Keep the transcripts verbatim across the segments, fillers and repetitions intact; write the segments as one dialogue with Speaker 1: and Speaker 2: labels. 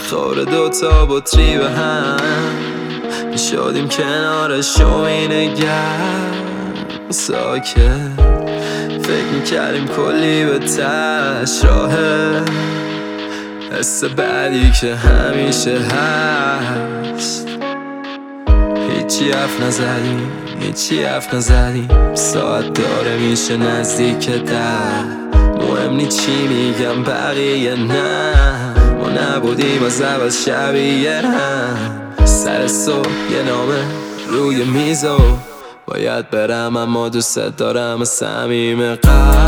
Speaker 1: خور دوتا بطری به هم شدیم کنارش و اینه گرم ساکت فکر میکردیم کلی به تش راهه حس بعدی که همیشه هست هیچی حرف نزدیم هیچی حرف نزدیم ساعت داره میشه نزدیک ده مهم نی چی میگم بقیه نه ما نبودیم از اول شبیه هم سر صبح یه نامه روی میزو باید برم اما دوست دارم از صمیم قلب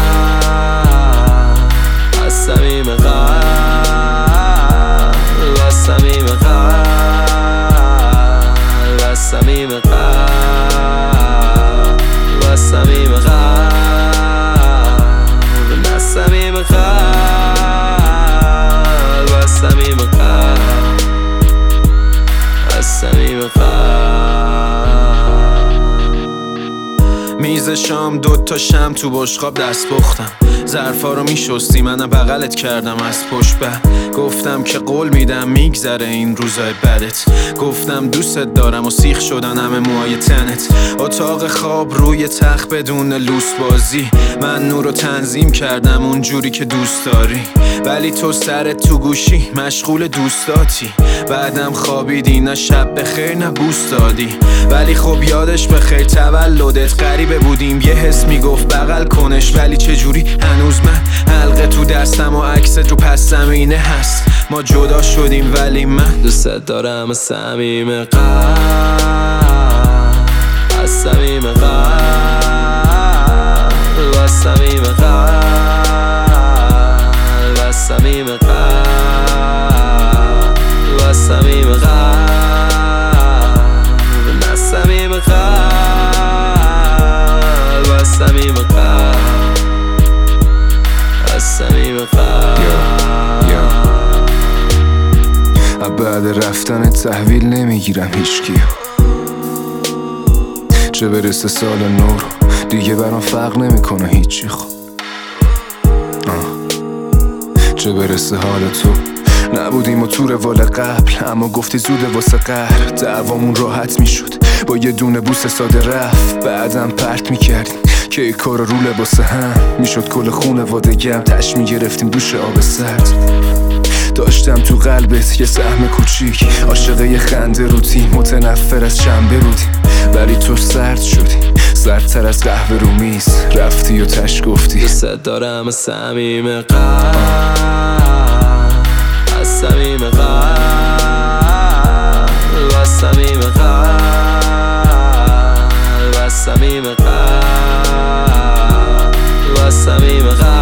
Speaker 1: از صمیم قلب از صمیم قلب از صمیم قلب از صمیم قلب از صمیم قلب از صمیم قلب از صمیم قلب میز شام دوتا شم تو بشقاب دست پختم ظرفا رو میشستی منم بغلت کردم از پشت به گفتم که قول میدم میگذره این روزای بدت گفتم دوستت دارم و سیخ شدن همه موهای تنت اتاق خواب روی تخت بدون لوس بازی من نور رو تنظیم کردم اونجوری که دوست داری ولی تو سرت تو گوشی مشغول دوستاتی بعدم خوابیدی نه شب بخیر نه بوس دادی ولی خب یادش بخیر تولدت غریبه بودیم یه حس میگفت بغل کنش ولی چجوری هنوز من حلقه تو دستم و عکست رو پس زمینه هست ما جدا شدیم ولی من دوست دارم از صمیم قلب از صمیم قلب از صمیم قلب از صمیم قلب از صمیم قلب از صمیم قلب از صمیم قلب از صمیم قلب
Speaker 2: بعد رفتن تحویل نمیگیرم هیچکی چه برسه سال نو رو دیگه برام فرق نمیکنه هیچی خب چه برسه حال تو نبودیم و تو روال قبل اما گفتی زوده واسه قهر دعوامون راحت میشد با یه دونه بوس ساده رفت بعدم پرت میکردیم که ای کار رو لباس هم میشد کل خونه وادگم تش میگرفتیم دوش آب سرد داشتم تو قلبت یه سهم کوچیک عاشقه یه خنده روتی متنفر از شنبه بودیم ولی تو سرد شدی سردتر از قهوه رو میز رفتی و تش گفتی
Speaker 1: دوست دارم از صمیم قلب از صمیم قلب از صمیم قلب از صمیم قلب از صمیم قلب